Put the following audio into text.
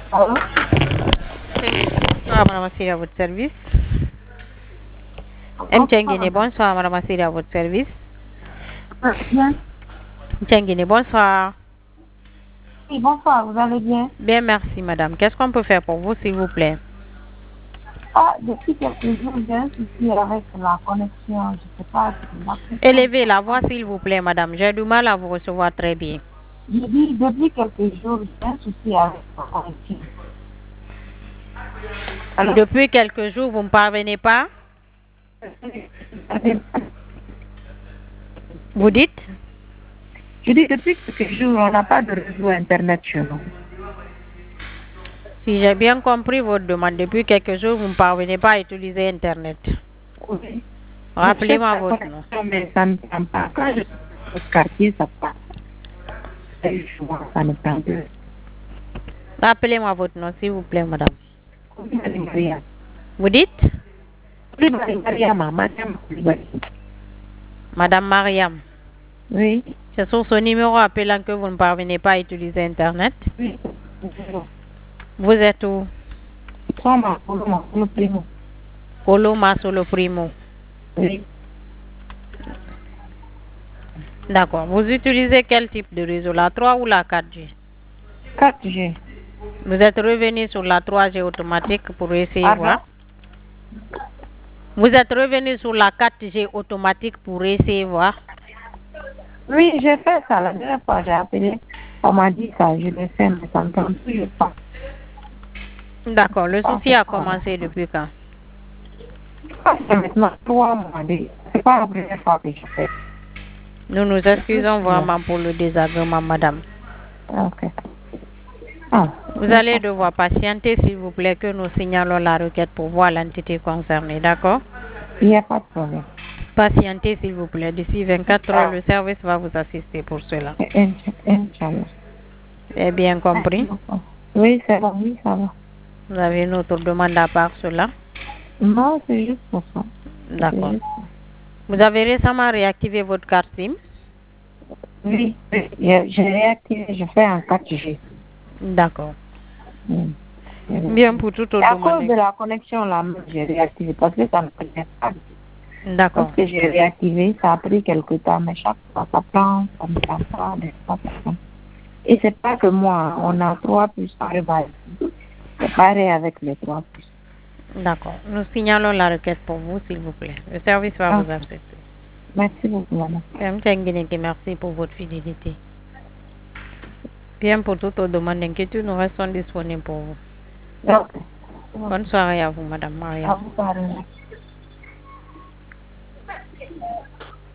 Allô? Bonsoir, madame Assiri, à votre service. Bonsoir, Mtchengene, madame. bonsoir, madame Assiri, à votre service. Bien. Mtchengene, bonsoir. Oui, bonsoir, vous allez bien? Bien, merci, madame. Qu'est-ce qu'on peut faire pour vous, s'il vous plaît? Ah, depuis quelques jours, j'ai un souci avec la connexion. Je ne sais pas, la pression. Élevez la voix, s'il vous plaît, madame. J'ai du mal à vous recevoir très bien. Je dis, depuis quelques jours, j'ai un souci avec la connexion. Alors, Depuis quelques jours, vous ne parvenez pas? Vous dites? je dis, depuis quelques jours, on n'a pas de réseau Internet chez nous. Si j'ai bien compris votre demande, depuis quelques jours, vous ne parvenez pas à utiliser Internet. Oui. Je cherche Rappelez-moi la votre nom. connexion, mais ça ne prend pas. Quand je suis au quartier, ça passe. Et souvent, ça ne prend plus. Rappelez-moi votre nom, s'il vous plaît, madame. Koulibaly Mariam. Vous dites? Koulibaly Mariam, Mariam Koulibaly. Madame Mariam. Oui. C'est sur ce numéro appelant que vous ne parvenez pas à utiliser Internet. Oui. Vous êtes où? Toma, le primo. Coloma Solo Primo. Oui. D'accord. Vous utilisez quel type de réseau, la 3 ou la 4G? 4G. Vous êtes revenu sur la 3G automatique pour essayer Pardon? voir. Vous êtes revenu sur la 4G automatique pour essayer voir. Oui, j'ai fait ça la dernière fois, j'ai appelé. On m'a dit ça, je l'ai fait, mais ça ne tombe toujours pas. D'accord. Le Pas souci fait a ça. commencé depuis quand? Ça fait maintenant 3 mois. C'est pas la première fois que je fais. Nous nous C'est plus excusons souvent. vraiment pour le désagrément, madame. Ok. Ah, Vous c'est allez pas ça. devoir patienter, s'il vous plaît, que nous signalons la requête pour voir l'entité concernée. D'accord? Il n'y a pas de problème. Patientez, s'il vous plaît. D'ici 24 heures, le service va vous assister pour cela. Inch'Allah. J'ai bien Merci compris. beaucoup. Oui, c'est bon, oui, ça va. Vous avez une autre demande à part cela? Non, c'est juste pour ça. C'est D'accord. juste ça. Vous avez récemment réactivé votre carte SIM? Oui, j'ai réactivé, je fais en 4G. D'accord. Mm. Bien, pour toute C'est autre à cause demande. de la connexion là, j'ai réactivé parce que ça ne prenait pas. D'accord. Lorsque j'ai réactivé, ça a pris quelque temps, mais chaque fois ça prend, ça ne prend pas, ça prend. Et c'est pas que moi, on a 3 puces par balle. C'est pareil avec les 3 puces. D'accord. Nous signalons la requête pour vous, s'il vous plaît. Le service va Ah, vous assister. merci beaucoup, madame. Merci pour votre fidélité. Bien, pour toute autre demande d'inquiétude, nous restons disponibles pour vous. Ok. Bonne soirée à vous, madame Maria. À vous, pareil.